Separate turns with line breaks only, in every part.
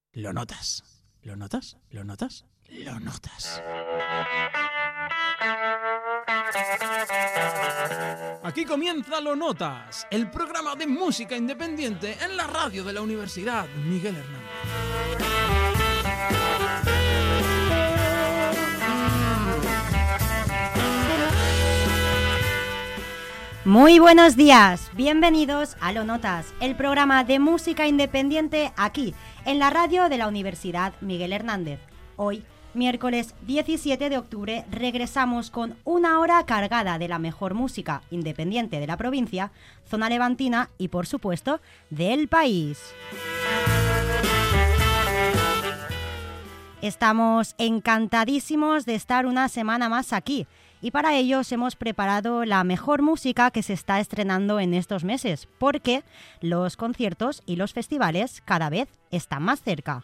Lo notas. ¿Lo notas? ¿Lo notas? Lo notas. Aquí comienza Lo Notas, el programa de música independiente en la radio de la Universidad Miguel Hernández.
Muy buenos días, bienvenidos a Lo Notas, el programa de música independiente aquí, en la radio de la Universidad Miguel Hernández. Hoy, miércoles 17 de octubre, regresamos con una hora cargada de la mejor música independiente de la provincia, zona levantina y, por supuesto, del país. Estamos encantadísimos de estar una semana más aquí. Y para ello os hemos preparado la mejor música que se está estrenando en estos meses, porque los conciertos y los festivales cada vez están más cerca.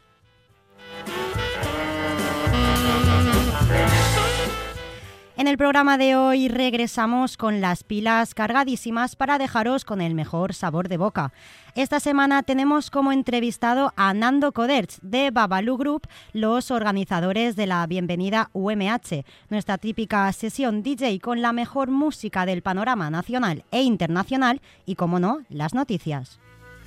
En el programa de hoy regresamos con las pilas cargadísimas para dejaros con el mejor sabor de boca. Esta semana tenemos como entrevistado a Nando Coderch de Babalu Group, los organizadores de la Bienvenida UMH, nuestra típica sesión DJ con la mejor música del panorama nacional e internacional y, como no, las noticias.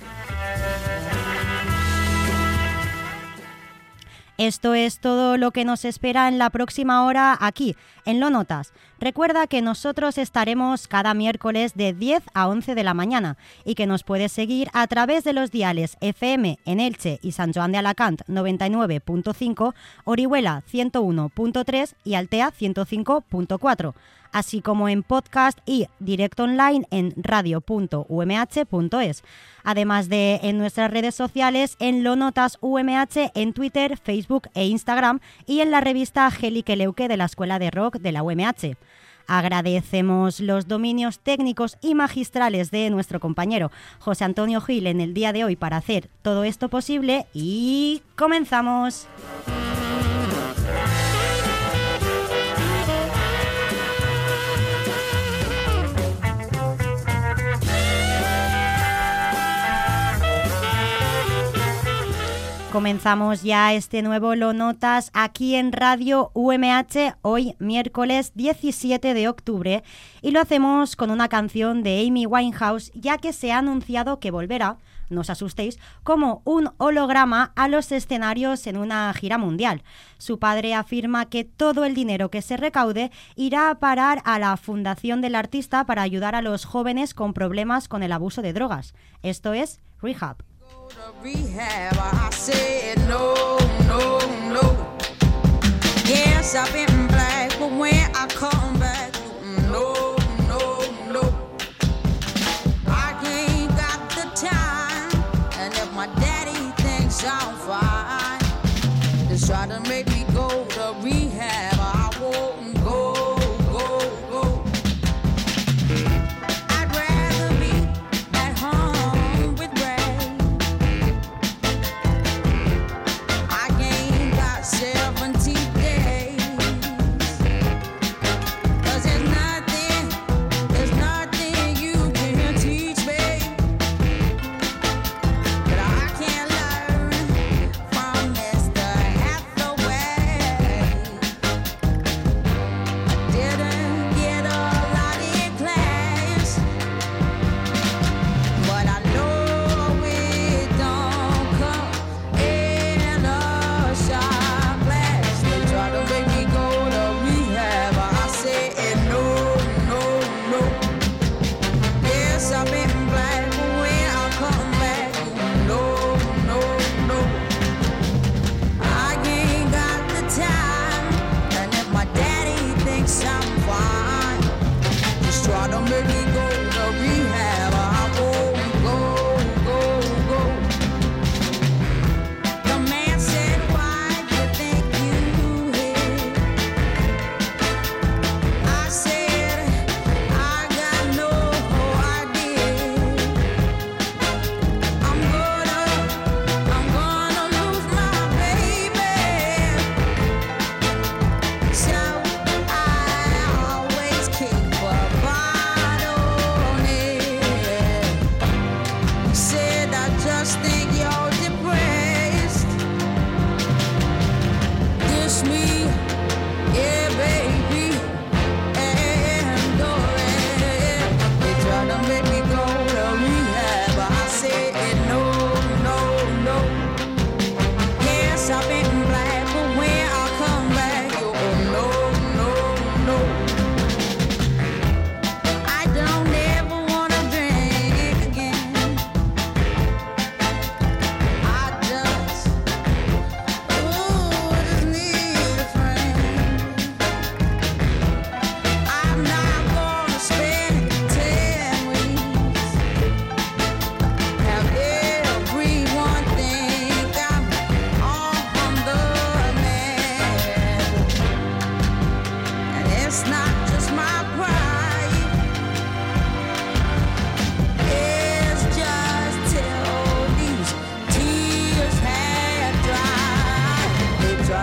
Esto es todo lo que nos espera en la próxima hora aquí, en Lo Notas. Recuerda que nosotros estaremos cada miércoles de 10 a 11 de la mañana y que nos puedes seguir a través de los diales FM en Elche y San Joan de Alacant 99.5, Orihuela 101.3 y Altea 105.4. Así como en podcast y directo online en radio.umh.es. Además de en nuestras redes sociales en Lo Notas UMH en Twitter, Facebook e Instagram y en la revista Angélique Leuque de la Escuela de Rock de la UMH. Agradecemos los dominios técnicos y magistrales de nuestro compañero José Antonio Gil en el día de hoy para hacer todo esto posible y ¡comenzamos! Comenzamos ya este nuevo Lo Notas aquí en Radio UMH, hoy miércoles 17 de octubre, y lo hacemos con una canción de Amy Winehouse, ya que se ha anunciado que volverá, no os asustéis, como un holograma a los escenarios en una gira mundial. Su padre afirma que todo el dinero que se recaude irá a parar a la fundación del artista para ayudar a los jóvenes con problemas con el abuso de drogas. Esto es Rehab.
Rehab, I said no, no, no. Yes, I've been black, but when I come back, no, no, no. I ain't got the time, and if my daddy thinks I'm fine, just try to make me go to rehab. I won't go, go, go. I'd rather be at home with Ray.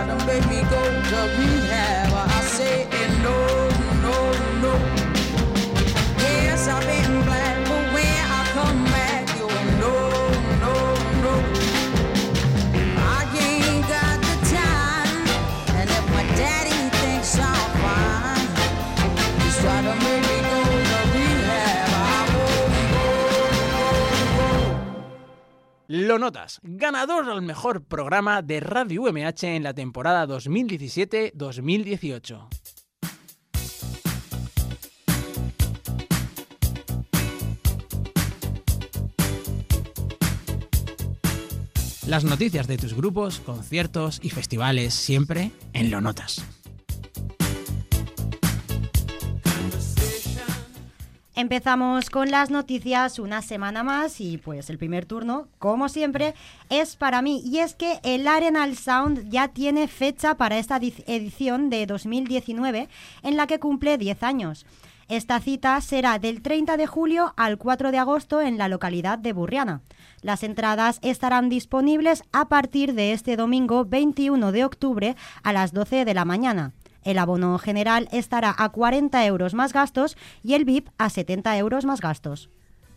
to make me go to rehab. I said no, no, no. Yes, I've been black, but when I come back, you no, no, no. I ain't got the time, and if my daddy thinks I'm fine, he's trying to make me go to rehab. I won't go.
Lo notas, ganador al mejor programa de Radio UMH en la temporada 2017-2018. Las noticias de tus grupos, conciertos y festivales siempre en Lo Notas.
Empezamos con las noticias una semana más y pues el primer turno, como siempre, es para mí. Y es que el Arenal Sound ya tiene fecha para esta edición de 2019 en la que cumple 10 años. Esta cita será del 30 de julio al 4 de agosto en la localidad de Burriana. Las entradas estarán disponibles a partir de este domingo 21 de octubre a las 12 de la mañana. El abono general estará a 40 euros más gastos y el VIP a 70 euros más gastos.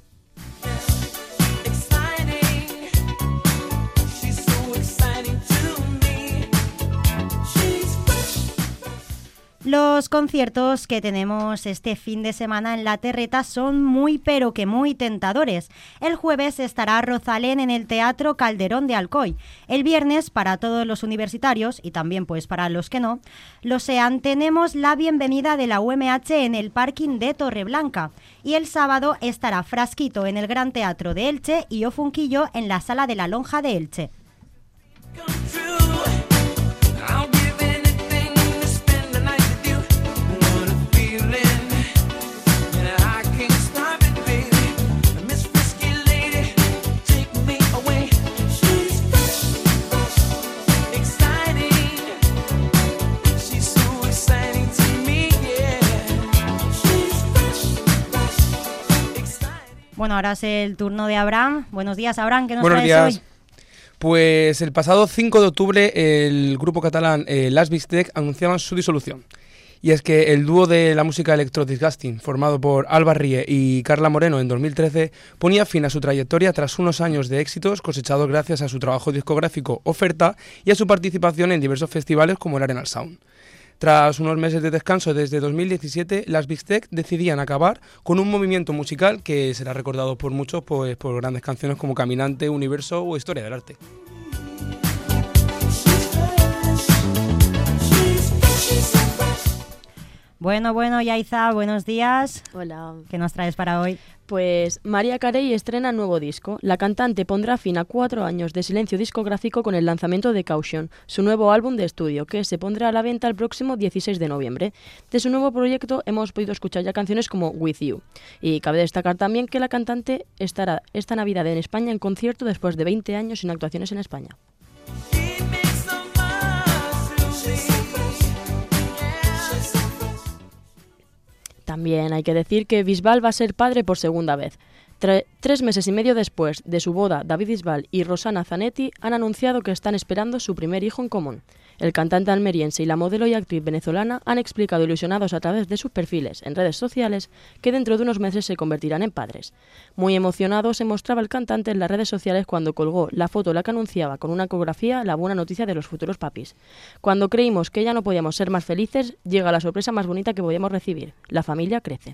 Los conciertos que tenemos este fin de semana en La Terreta son muy pero que muy tentadores. El jueves estará Rosalén en el Teatro Calderón de Alcoy. El viernes, para todos los universitarios y también pues para los que no lo sean, tenemos la bienvenida de la UMH en el parking de Torreblanca. Y el sábado estará Frasquito en el Gran Teatro de Elche y Ofunquillo en la Sala de la Lonja de Elche. Bueno, ahora es el turno de Abraham. Buenos días, Abraham, ¿qué nos traes hoy?
Pues el pasado 5 de octubre el grupo catalán Las Bistec anunciaban su disolución. Y es que el dúo de la música electro Disgusting, formado por Alba Rie y Carla Moreno en 2013, ponía fin a su trayectoria tras unos años de éxitos cosechados gracias a su trabajo discográfico Oferta y a su participación en diversos festivales como el Arenal Sound. Tras unos meses de descanso desde 2017, las Bistec decidían acabar con un movimiento musical que será recordado por muchos pues, por grandes canciones como Caminante, Universo o Historia del Arte.
Bueno, Yaiza, buenos días.
Hola.
¿Qué nos traes para hoy?
Pues Mariah Carey estrena nuevo disco. La cantante pondrá fin a 4 años de silencio discográfico con el lanzamiento de Caution, su nuevo álbum de estudio, que se pondrá a la venta el próximo 16 de noviembre. De su nuevo proyecto hemos podido escuchar ya canciones como With You. Y cabe destacar también que la cantante estará esta Navidad en España en concierto después de 20 años sin actuaciones en España. También hay que decir que Bisbal va a ser padre por segunda vez. 3 meses y medio después de su boda, David Bisbal y Rosana Zanetti han anunciado que están esperando su primer hijo en común. El cantante almeriense y la modelo y actriz venezolana han explicado ilusionados a través de sus perfiles en redes sociales que dentro de unos meses se convertirán en padres. Muy emocionado se mostraba el cantante en las redes sociales cuando colgó la foto en la que anunciaba con una ecografía la buena noticia de los futuros papis. Cuando creímos que ya no podíamos ser más felices, llega la sorpresa más bonita que podíamos recibir. La familia crece.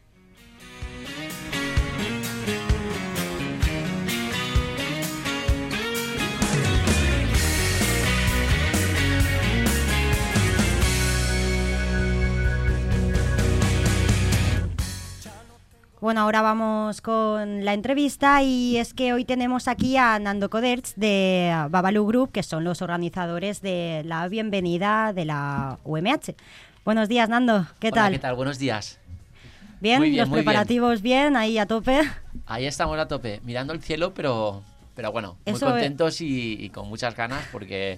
Bueno, ahora vamos con la entrevista y es que hoy tenemos aquí a Nando Coderch de Babalu Group, que son los organizadores de la bienvenida de la UMH. Buenos días, Nando, ¿qué tal?
Hola, ¿qué tal? Buenos días.
¿Bien?
Muy bien,
¿Los preparativos bien? ¿Ahí a tope?
Ahí estamos a tope, mirando el cielo, pero bueno, muy
Eso
contentos y con muchas ganas porque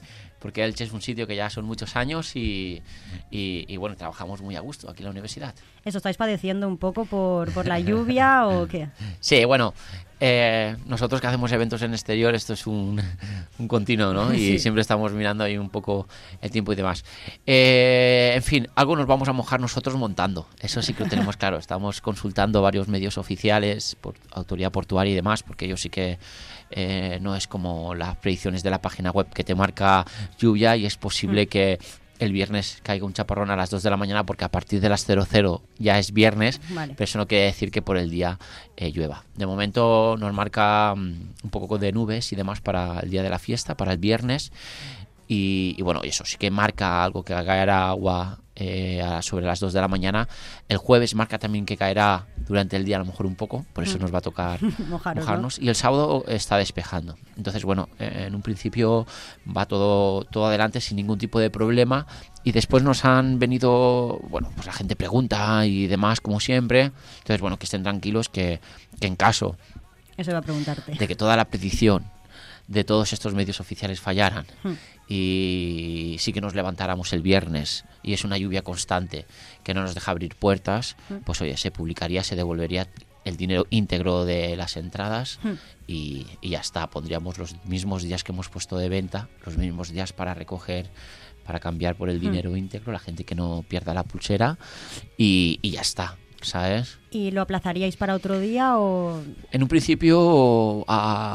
porque Elche es un sitio que ya son muchos años y bueno, trabajamos muy a gusto aquí en la universidad.
¿Eso estáis padeciendo un poco por la lluvia o qué?
Sí, bueno, nosotros que hacemos eventos en exterior, esto es un continuo, ¿no? Y
Sí.
siempre estamos mirando ahí un poco el tiempo y demás. En fin, algo nos vamos a mojar nosotros montando, eso sí que lo tenemos claro. Estamos consultando varios medios oficiales, por autoridad portuaria y demás, porque ellos sí que no es como las predicciones de la página web que te marca lluvia y es posible que el viernes caiga un chaparrón a las 2 de la mañana porque a partir de las 00 ya es viernes,
Vale.
pero eso no quiere decir que por el día llueva. De momento nos marca un poco de nubes y demás para el día de la fiesta, para el viernes, y bueno, eso sí que marca algo que caerá agua sobre las 2 de la mañana. El jueves marca también que caerá durante el día a lo mejor un poco, por eso nos va a tocar mojarnos. Y el sábado está despejando. Entonces, bueno, en un principio va todo adelante sin ningún tipo de problema. Y después nos han venido, bueno, pues la gente pregunta y demás, como siempre. Entonces, bueno, que estén tranquilos que en caso
Eso iba a preguntarte.
de que toda la petición de todos estos medios oficiales fallaran y sí que nos levantáramos el viernes y es una lluvia constante que no nos deja abrir puertas, pues oye, se publicaría, se devolvería el dinero íntegro de las entradas y ya está. Pondríamos los mismos días que hemos puesto de venta, los mismos días para recoger, para cambiar por el dinero íntegro, la gente que no pierda la pulsera y ya está, ¿sabes?
¿Y lo aplazaríais para otro día o...?
En un principio,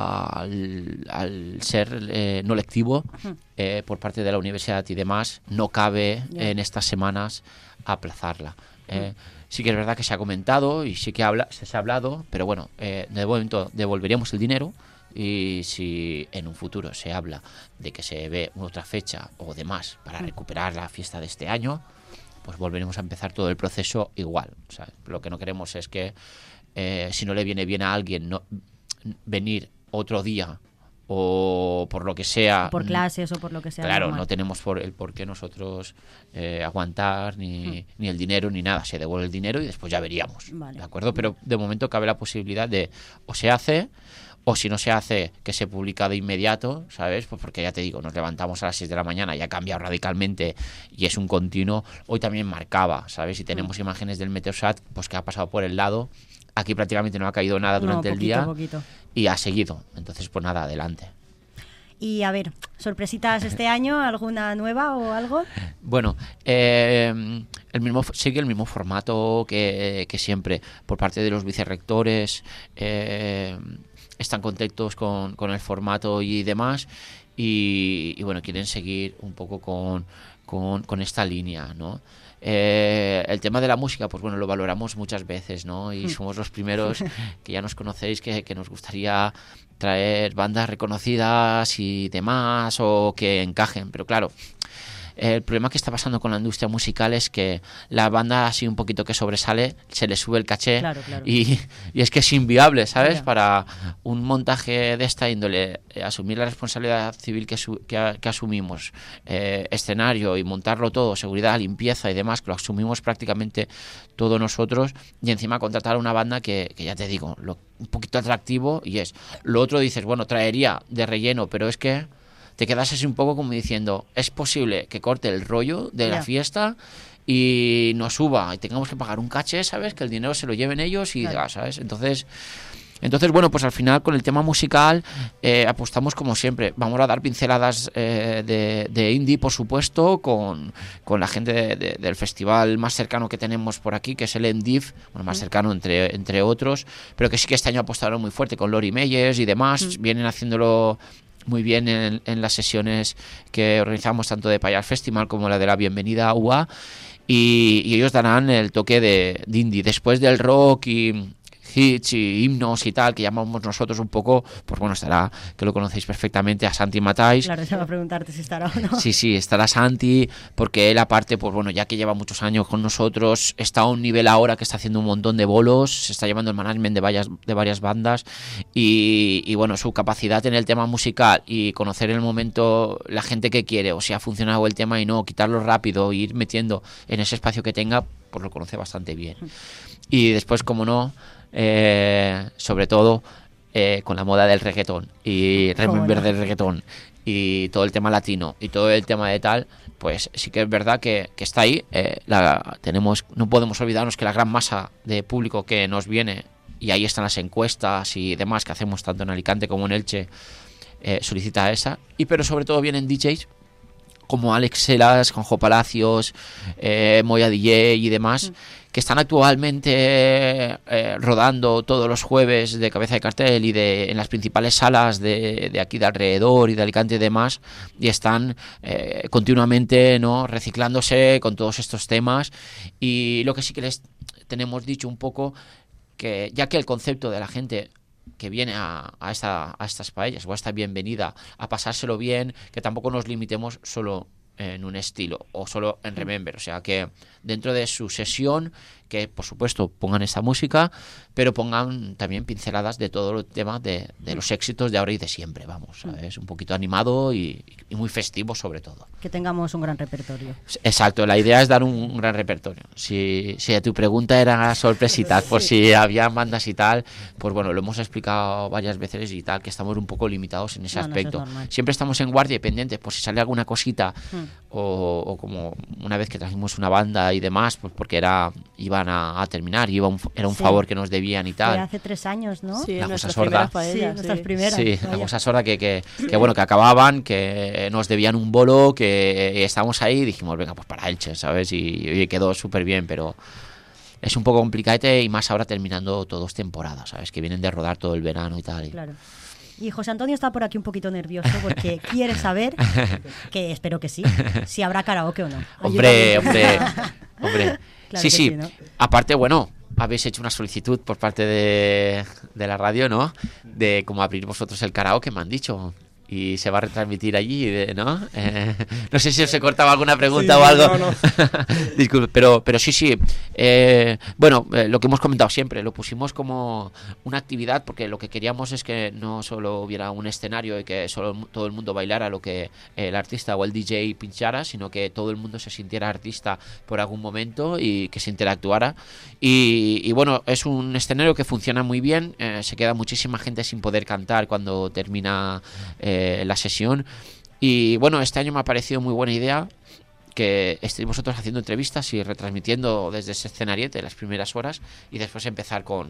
al ser no lectivo por parte de la universidad y demás, no cabe en estas semanas aplazarla. Sí que es verdad que se ha comentado y sí que se ha hablado, pero bueno, de momento devolveríamos el dinero y si en un futuro se habla de que se ve otra fecha o demás para recuperar la fiesta de este año, pues volveremos a empezar todo el proceso igual. O sea, lo que no queremos es que si no le viene bien a alguien venir otro día o por lo que sea,
por clases o por lo que sea.
claro,
normal.
no tenemos por qué nosotros aguantar ni el dinero ni nada. Se devuelve el dinero y después ya veríamos,
Vale.
¿de acuerdo? Pero de momento cabe la posibilidad de o se hace o si no se hace, que se publica de inmediato, ¿sabes? Pues porque ya te digo, nos levantamos a las 6 de la mañana y ha cambiado radicalmente y es un continuo. Hoy también marcaba, ¿sabes? Y tenemos imágenes del Meteosat, pues que ha pasado por el lado. Aquí prácticamente no ha caído nada durante el día
Poquito.
y ha seguido. Entonces, pues nada, adelante.
Y a ver, ¿sorpresitas este año? ¿Alguna nueva o algo?
Bueno, sigue el mismo formato que siempre por parte de los vicerrectores. Están contentos con el formato y demás y bueno, quieren seguir un poco con esta línea, ¿no? El tema de la música, pues bueno, lo valoramos muchas veces, ¿no? Y somos los primeros que ya nos conocéis que nos gustaría traer bandas reconocidas y demás o que encajen, pero claro, el problema que está pasando con la industria musical es que la banda así un poquito que sobresale, se le sube el caché.
Claro.
Y es que es inviable, ¿sabes?
Ya.
Para un montaje de esta índole, asumir la responsabilidad civil que asumimos, escenario y montarlo todo, seguridad, limpieza y demás, que lo asumimos prácticamente todos nosotros, y encima contratar a una banda que ya te digo, un poquito atractivo y es. Lo otro dices, bueno, traería de relleno, pero es que te quedas así un poco como diciendo, es posible que corte el rollo de la fiesta y nos suba y tengamos que pagar un caché, ¿sabes? Que el dinero se lo lleven ellos y ¿sabes? Entonces, bueno, pues al final con el tema musical apostamos como siempre. Vamos a dar pinceladas de indie, por supuesto, con la gente del festival más cercano que tenemos por aquí, que es el Endiv, bueno, más cercano entre otros, pero que sí que este año apostaron muy fuerte con Lori Meyers y demás, vienen haciéndolo muy bien en las sesiones que organizamos tanto de Payas Festival como la de la Bienvenida a UA y ellos darán el toque de indie después del rock y hits y himnos y tal que llamamos nosotros un poco, pues bueno, estará, que lo conocéis perfectamente, a Santi Matáis.
Claro, se va a preguntarte si estará o no.
Sí, estará Santi, porque él aparte, pues bueno, ya que lleva muchos años con nosotros, está a un nivel ahora que está haciendo un montón de bolos, se está llevando el management de varias bandas y bueno, su capacidad en el tema musical y conocer en el momento la gente que quiere, o si ha funcionado el tema y no, quitarlo rápido e ir metiendo en ese espacio que tenga, pues lo conoce bastante bien. Y después, como no, sobre todo con la moda del reggaetón y Remember del reggaetón y todo el tema latino y todo el tema de tal, pues sí que es verdad que está ahí. No podemos olvidarnos que la gran masa de público que nos viene, y ahí están las encuestas y demás que hacemos tanto en Alicante como en Elche, solicita esa. Pero sobre todo vienen DJs como Alex Selas, Juanjo Palacios, Moya DJ y demás, que están actualmente rodando todos los jueves de cabeza de cartel y en las principales salas de aquí de alrededor y de Alicante y demás, y están continuamente, ¿no?, reciclándose con todos estos temas. Y lo que sí que les tenemos dicho un poco, que ya que el concepto de la gente que viene a estas paellas o a esta bienvenida a pasárselo bien, que tampoco nos limitemos solo en un estilo o solo en Remember, o sea que dentro de su sesión, que por supuesto pongan esta música, pero pongan también pinceladas de todo el tema de los éxitos de ahora y de siempre, vamos, ¿sabes? Un poquito animado y muy festivo sobre todo.
Que tengamos un gran repertorio.
Exacto, la idea es dar un gran repertorio. Si a tu pregunta era sorpresitas, por si había bandas y tal, pues bueno, lo hemos explicado varias veces y tal, que estamos un poco limitados en ese aspecto. Siempre estamos en guardia y pendientes por si sale alguna cosita, o como una vez que trajimos una banda y demás, pues porque iban a terminar, era un favor que nos debían y tal.
Fue hace 3 años, ¿no?
Sí,
la cosa sorda.
Nuestras primeras.
Sí, la cosa sorda que bueno, que acababan, que nos debían un bolo, que estábamos ahí y dijimos, venga, pues para Elche, ¿sabes? Y quedó súper bien, pero es un poco complicadete, y más ahora terminando todos temporadas, ¿sabes? Que vienen de rodar todo el verano y tal.
Claro. Y José Antonio está por aquí un poquito nervioso porque quiere saber, que espero que sí, si habrá karaoke o no.
Hombre.
Claro
Sí.
sí, ¿no?
Aparte, bueno, habéis hecho una solicitud por parte de la radio, ¿no? De cómo abrir vosotros el karaoke, me han dicho. Y se va a retransmitir allí, ¿no? No sé si os he cortado alguna pregunta o algo.
No.
Disculpe, pero sí. Bueno, lo que hemos comentado siempre, lo pusimos como una actividad, porque lo que queríamos es que no solo hubiera un escenario y que solo todo el mundo bailara lo que el artista o el DJ pinchara, sino que todo el mundo se sintiera artista por algún momento y que se interactuara. Y bueno, es un escenario que funciona muy bien. Se queda muchísima gente sin poder cantar cuando termina la sesión. Y bueno, este año me ha parecido muy buena idea que estéis vosotros haciendo entrevistas y retransmitiendo desde ese escenariete las primeras horas, y después empezar con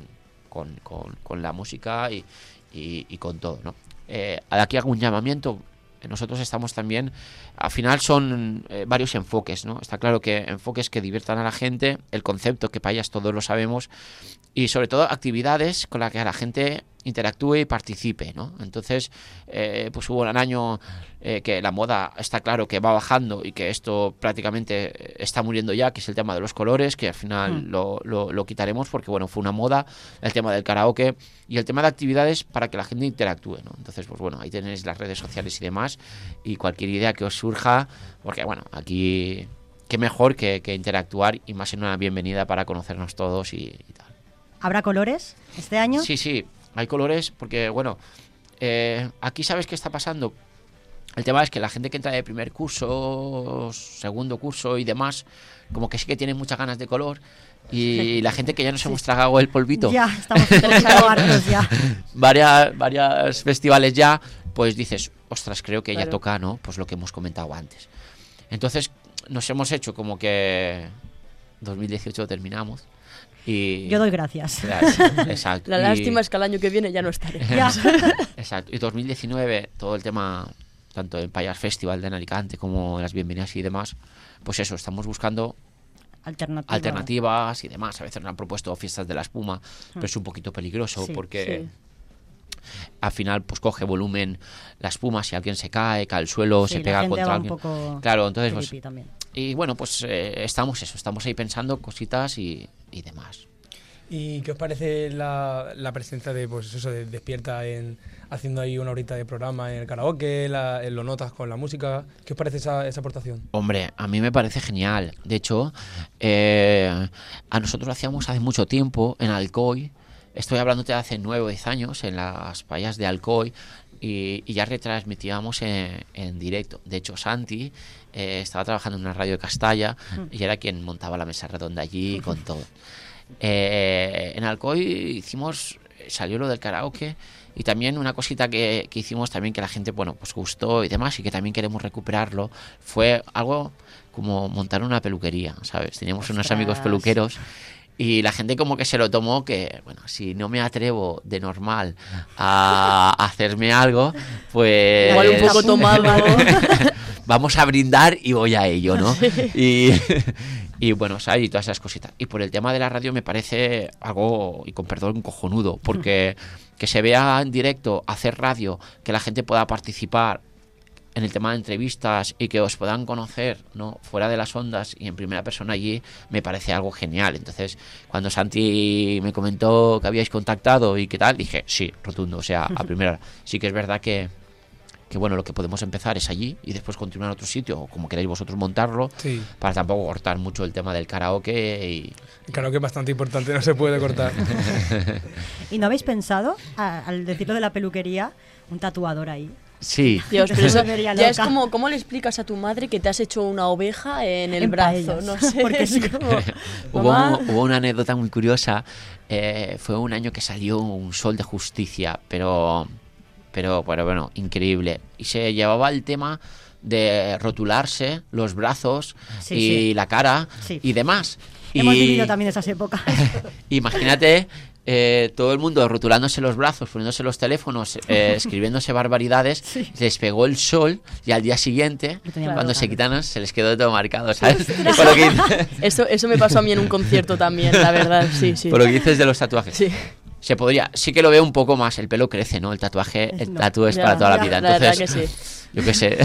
la música y con todo, ¿no? Aquí hago un llamamiento. Nosotros estamos también, al final son varios enfoques, ¿no? Está claro que enfoques que diviertan a la gente, el concepto que payas todos lo sabemos, y sobre todo actividades con las que la gente interactúe y participe, ¿no? Entonces, pues hubo un año que la moda está claro que va bajando y que esto prácticamente está muriendo ya, que es el tema de los colores, que al final lo quitaremos porque, bueno, fue una moda, el tema del karaoke y el tema de actividades para que la gente interactúe, ¿no? Entonces, pues bueno, ahí tenéis las redes sociales y demás, y cualquier idea que os surja, porque, bueno, aquí qué mejor que interactuar, y más en una bienvenida para conocernos todos y tal.
¿Habrá colores este año?
Sí, hay colores porque, bueno, aquí ¿sabes qué está pasando? El tema es que la gente que entra de primer curso, segundo curso y demás, como que sí que tiene muchas ganas de color, y la gente que ya nos hemos tragado el polvito,
Ya, estamos un poquito hartos ya.
varias festivales ya, pues dices, ostras, creo que ya
Claro.
toca, ¿no? Pues lo que hemos comentado antes. Entonces nos hemos hecho como que 2018 lo terminamos. Y
Yo doy gracias.
Exacto.
La lástima es que el año que viene ya no estaré.
Ya.
Exacto. Y 2019, todo el tema, tanto en Payas Festival de Alicante como las bienvenidas y demás, pues eso, estamos buscando alternativas y demás. A veces nos han propuesto fiestas de la espuma, pero es un poquito peligroso porque al final pues coge volumen la espuma, si alguien se cae al suelo, se pega contra alguien. Claro, entonces pues,
también.
y bueno, pues estamos ahí pensando cositas y demás.
¿Y qué os parece la presencia de, pues eso, de Despierta haciendo ahí una horita de programa en el karaoke, en Lo Notas con la música? ¿Qué os parece esa aportación?
Hombre, a mí me parece genial. De hecho, a nosotros lo hacíamos hace mucho tiempo en Alcoy. Estoy hablándote de hace 9 o 10 años en las payas de Alcoy, y ya retransmitíamos en directo. De hecho, Santi estaba trabajando en una radio de Castalla y era quien montaba la mesa redonda allí con todo. En Alcoy hicimos salió lo del karaoke. Y también una cosita que hicimos también que la gente, bueno, pues gustó y demás, y que también queremos recuperarlo, fue algo como montar una peluquería, ¿sabes? Teníamos unos amigos peluqueros y la gente como que se lo tomó que, bueno, si no me atrevo de normal a hacerme algo, pues...
Igual un poco tomado.
Vamos a brindar y voy a ello, ¿no? Y bueno, ¿sabes? Y todas esas cositas. Y por el tema de la radio me parece algo, y con perdón, cojonudo, porque que se vea en directo, hacer radio, que la gente pueda participar en el tema de entrevistas y que os puedan conocer, ¿no? Fuera de las ondas y en primera persona allí, me parece algo genial. Entonces, cuando Santi me comentó que habíais contactado y qué tal, dije, sí, rotundo, o sea, a primera hora. Sí que es verdad que bueno, lo que podemos empezar es allí y después continuar en otro sitio, o como queráis vosotros montarlo,
Sí.
para tampoco cortar mucho el tema del karaoke y...
El karaoke es bastante importante, no se puede cortar.
¿Y no habéis pensado, al decirlo de la peluquería, un tatuador ahí?
Sí.
Dios, pero eso
volvería
ya es
loca.
como, ¿cómo le explicas a tu madre que te has hecho una oveja en el
En
brazo?
paellas,
No sé,
porque
es
sí.
como, mamá,
Hubo una anécdota muy curiosa. Fue un año que salió un Sol de Justicia, pero bueno, increíble. Y se llevaba el tema de rotularse los brazos
Sí,
y
sí.
la cara
Sí.
y demás.
Hemos
Y
vivido también esas épocas.
imagínate todo el mundo rotulándose los brazos, poniéndose los teléfonos, escribiéndose barbaridades, les pegó el sol y al día siguiente,
Lo tenían
cuando
marcado.
se quitaron, se les quedó todo marcado, ¿sabes? Por lo que,
eso me pasó a mí en un concierto también, la verdad, sí.
por lo que dices de los tatuajes.
Sí.
Se podría, sí que lo veo un poco más, el pelo crece, ¿no? El tatuaje, el
No.
tatu es
Ya,
para toda la
ya,
vida,
la verdad
entonces,
que sí.
yo qué sé.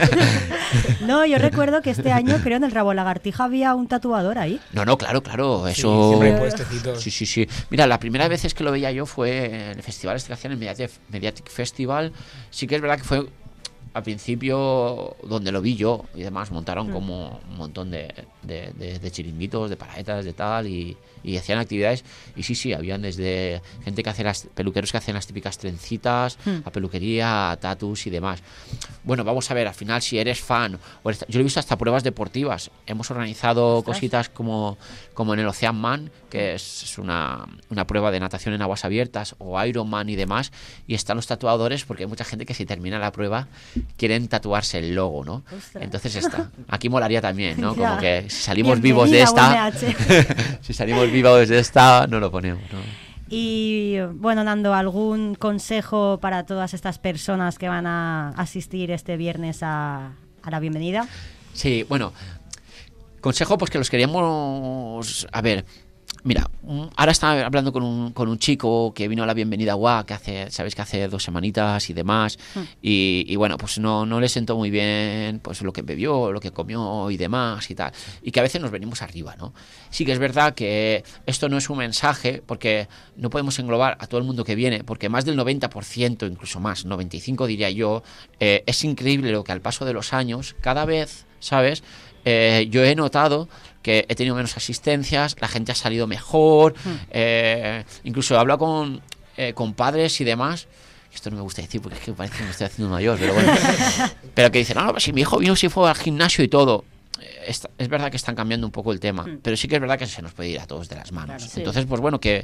No, yo recuerdo que este año, creo, en el Rabo Lagartija había un tatuador ahí.
No, claro,
Sí,
eso...
siempre hay puestecitos.
Sí. Mira, la primera vez que lo veía yo fue en el festival este que hacían, el Mediatic Festival. Sí que es verdad que fue al principio donde lo vi yo y demás, montaron como un montón de chiringuitos, de paraetas, de tal, y hacían actividades. Y sí, habían desde gente que hace peluqueros que hacen las típicas trencitas, a peluquería, a tatus y demás. Bueno, vamos a ver, al final, si eres fan, yo lo he visto hasta pruebas deportivas. Hemos organizado cositas como en el Ocean Man, que es una prueba de natación en aguas abiertas, o Ironman y demás, y están los tatuadores, porque hay mucha gente que si termina la prueba quieren tatuarse el logo, ¿no?
Ostras.
Entonces aquí molaría también, ¿no?
Ya.
Como que si salimos vivos de
Bienvenida,
esta, si salimos vivos de esta, no lo ponemos, ¿no?
Y bueno, Nando, ¿algún consejo para todas estas personas que van a asistir este viernes a la bienvenida?
Sí, bueno, consejo pues que los queríamos... A ver, mira, ahora estaba hablando con un chico que vino a la bienvenida UA, sabes que hace 2 semanitas y demás, y bueno, pues no le sentó muy bien pues lo que bebió, lo que comió y demás y tal, y que a veces nos venimos arriba, ¿no? Sí que es verdad que esto no es un mensaje, porque no podemos englobar a todo el mundo que viene, porque más del 90%, incluso más, 95% diría yo, es increíble lo que al paso de los años, cada vez, ¿sabes? Yo he notado que he tenido menos asistencias, la gente ha salido mejor, incluso he hablado con padres y demás. Esto no me gusta decir porque es que parece que me estoy haciendo mayor, pero bueno. Pero que dicen, no, pues si mi hijo vino, si fue al gimnasio y todo. Es verdad que están cambiando un poco el tema, pero sí que es verdad que se nos puede ir a todos de las manos.
Claro,
sí.
Entonces, pues bueno, que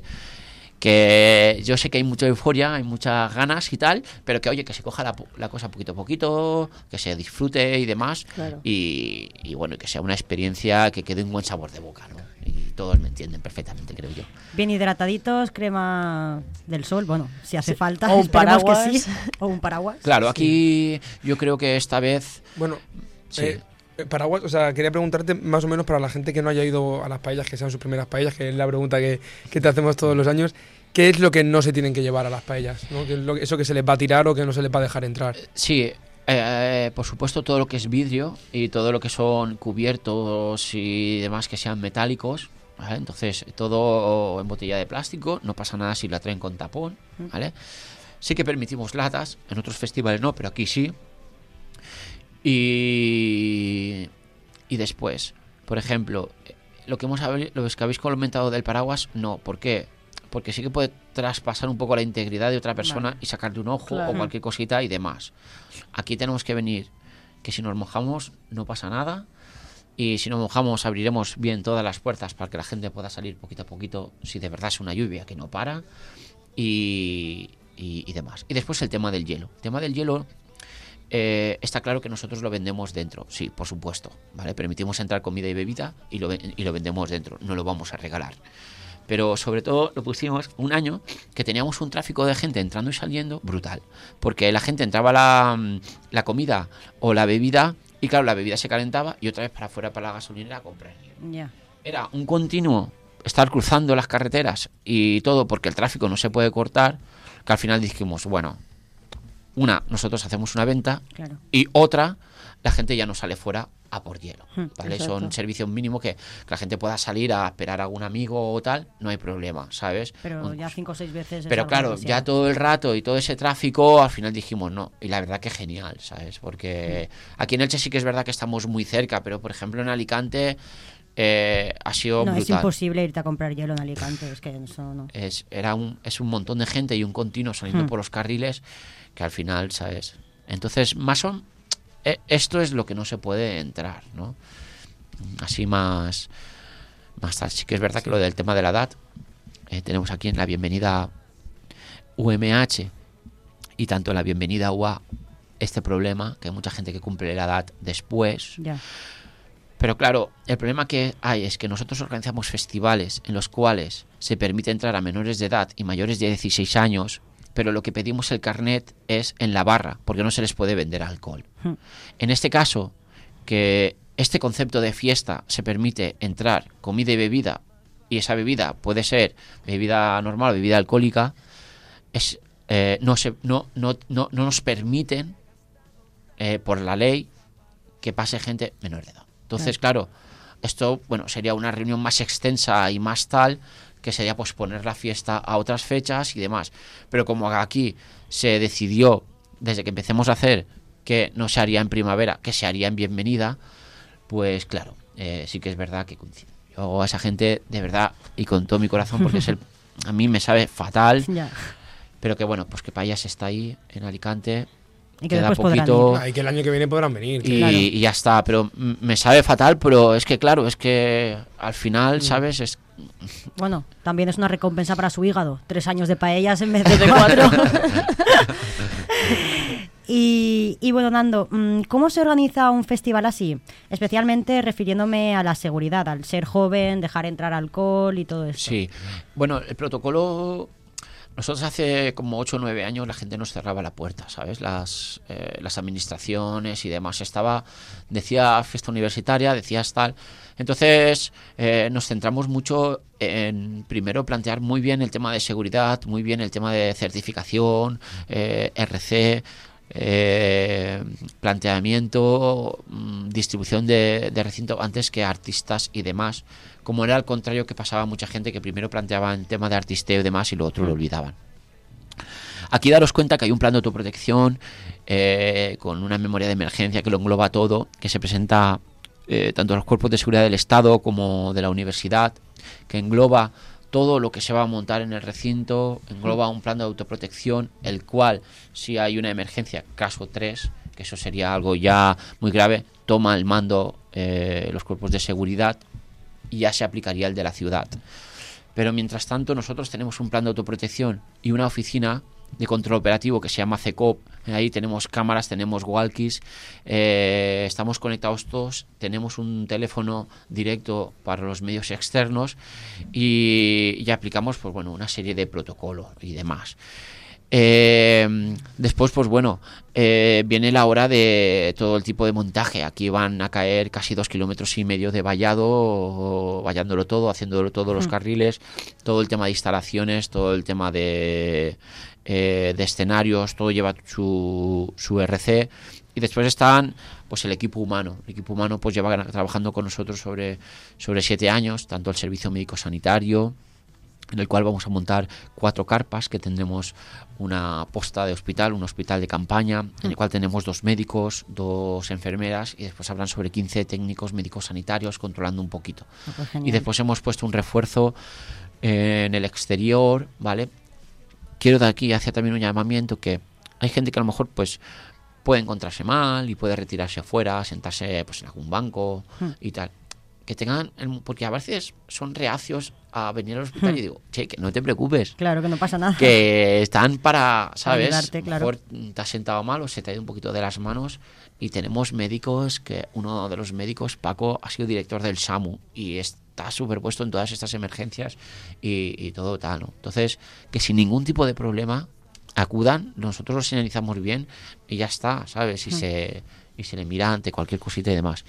yo sé que hay mucha euforia, hay muchas ganas y tal, pero que oye, que se coja la cosa poquito a poquito, que se disfrute y demás,
Claro.
y bueno, que sea una experiencia que quede un buen sabor de boca, ¿no? Y todos me entienden perfectamente, creo yo.
Bien hidrataditos, crema del sol, bueno, si hace falta,
O un
esperemos
paraguas.
que sí. O un paraguas.
Claro, aquí yo creo que esta vez...
Bueno,
Sí.
paraguas, o sea, quería preguntarte más o menos para la gente que no haya ido a las paellas, que sean sus primeras paellas, que es la pregunta que te hacemos todos los años. ¿Qué es lo que no se tienen que llevar a las paellas, ¿no? ¿Qué es eso que se les va a tirar o que no se les va a dejar entrar?
Sí, por supuesto todo lo que es vidrio y todo lo que son cubiertos y demás que sean metálicos, ¿vale? Entonces todo en botella de plástico, no pasa nada si la traen con tapón, ¿vale? Sí que permitimos latas, en otros festivales no, pero aquí sí. Y después, por ejemplo, lo que habéis comentado del paraguas, no, ¿por qué? Porque sí que puede traspasar un poco la integridad de otra persona y sacarle un ojo
Claro.
o cualquier cosita y demás. Aquí tenemos que venir, que si nos mojamos no pasa nada, y si nos mojamos abriremos bien todas las puertas para que la gente pueda salir poquito a poquito, si de verdad es una lluvia que no para. y demás. Y después el tema del hielo. El tema del hielo, está claro que nosotros lo vendemos dentro, sí, por supuesto, ¿vale? Permitimos entrar comida y bebida y lo vendemos dentro, no lo vamos a regalar. Pero sobre todo lo pusimos un año que teníamos un tráfico de gente entrando y saliendo brutal, porque la gente entraba la comida o la bebida y claro, la bebida se calentaba y otra vez para afuera para la gasolinera a comprar.
Ya.
Era un continuo estar cruzando las carreteras y todo porque el tráfico no se puede cortar, que al final dijimos, bueno, nosotros hacemos una venta,
Claro.
y otra, la gente ya no sale fuera a por hielo, ¿vale?
Exacto.
Son servicios mínimos que la gente pueda salir a esperar a algún amigo o tal, no hay problema, ¿sabes?
Pero ya 5 o 6 veces. es
Pero
algo
claro,
demasiado.
ya todo el rato y todo ese tráfico, al final dijimos no. Y la verdad que genial, ¿sabes? Porque aquí en Elche sí que es verdad que estamos muy cerca, pero por ejemplo en Alicante ha sido
No,
brutal.
es imposible irte a comprar hielo en Alicante, es que eso no.
Es un montón de gente y un continuo saliendo por los carriles que al final, ¿sabes? Entonces, esto es lo que no se puede entrar, ¿no? Así más tal. Sí que es verdad que lo del tema de la edad, tenemos aquí en la bienvenida UMH y tanto en la bienvenida UA este problema, que hay mucha gente que cumple la edad después.
Ya.
Pero claro, el problema que hay es que nosotros organizamos festivales en los cuales se permite entrar a menores de edad y mayores de 16 años, pero lo que pedimos el carnet es en la barra, porque no se les puede vender alcohol. En este caso, que este concepto de fiesta se permite entrar comida y bebida, y esa bebida puede ser bebida normal o bebida alcohólica, no nos permiten, por la ley, que pase gente menor de edad. Entonces, claro, esto sería una reunión más extensa y más tal, que sería posponer la fiesta a otras fechas y demás. Pero como aquí se decidió, desde que empecemos a hacer, que no se haría en primavera, que se haría en bienvenida, pues claro, sí que es verdad que coincide. Yo a esa gente, de verdad, y con todo mi corazón, porque a mí me sabe fatal,
Ya.
pero que bueno, pues que Payas está ahí, en Alicante,
Y que
queda
después podrán
poquito,
ir.
Y que el año que viene podrán venir.
y,
Claro.
y ya está. Pero me sabe fatal, pero es que claro, es que al final, ¿sabes?
Bueno, también es una recompensa para su hígado. 3 años de paellas en vez de 4. Y bueno, Nando, ¿cómo se organiza un festival así? Especialmente refiriéndome a la seguridad, al ser joven, dejar entrar alcohol y todo eso.
Sí, bueno, el protocolo, nosotros hace como 8 o 9 años la gente nos cerraba la puerta, ¿sabes? Las administraciones y demás. Decía fiesta universitaria, decías tal. Entonces nos centramos mucho en primero plantear muy bien el tema de seguridad, muy bien el tema de certificación, RC, planteamiento, distribución de recinto antes que artistas y demás, como era al contrario que pasaba mucha gente que primero planteaba el tema de artisteo y demás y lo otro lo olvidaban. Aquí daros cuenta que hay un plan de autoprotección con una memoria de emergencia que lo engloba todo, que se presenta tanto a los cuerpos de seguridad del Estado como de la universidad, que engloba todo lo que se va a montar en el recinto, engloba un plan de autoprotección, el cual, si hay una emergencia, caso 3, que eso sería algo ya muy grave, toma el mando los cuerpos de seguridad y ya se aplicaría el de la ciudad. Pero mientras tanto nosotros tenemos un plan de autoprotección y una oficina de control operativo que se llama CECOP. Ahí tenemos cámaras, tenemos walkies, estamos conectados todos, tenemos un teléfono directo para los medios externos y aplicamos pues bueno una serie de protocolos y demás. Después pues bueno, viene la hora de todo el tipo de montaje. Aquí van a caer casi 2,5 kilómetros de vallado, vallándolo todo, haciéndolo todos los carriles, todo el tema de instalaciones, todo el tema de escenarios, todo lleva su RC. Y después están pues el equipo humano. El equipo humano pues lleva trabajando con nosotros sobre 7 años, tanto el servicio médico sanitario, en el cual vamos a montar 4 carpas, que tendremos una posta de hospital, un hospital de campaña, en el cual tenemos 2 médicos, 2 enfermeras, y después habrán sobre 15 técnicos médicos sanitarios controlando un poquito.
Pues
Y después hemos puesto un refuerzo en el exterior, ¿vale? Quiero de aquí hacer también un llamamiento, que hay gente que a lo mejor pues puede encontrarse mal y puede retirarse afuera, sentarse pues en algún banco y tal. que tengan, porque a veces son reacios a venir al hospital y digo, che, que no te preocupes.
Claro, que no pasa nada.
Que están para, ¿sabes?
ayudarte, claro.
Mejor te has sentado mal o se te ha ido un poquito de las manos y tenemos médicos que uno de los médicos, Paco, ha sido director del SAMU y está superpuesto en todas estas emergencias y todo tal, ¿no? Entonces, que sin ningún tipo de problema acudan, nosotros los señalizamos bien y ya está, ¿sabes? Y se le mira ante cualquier cosita y demás.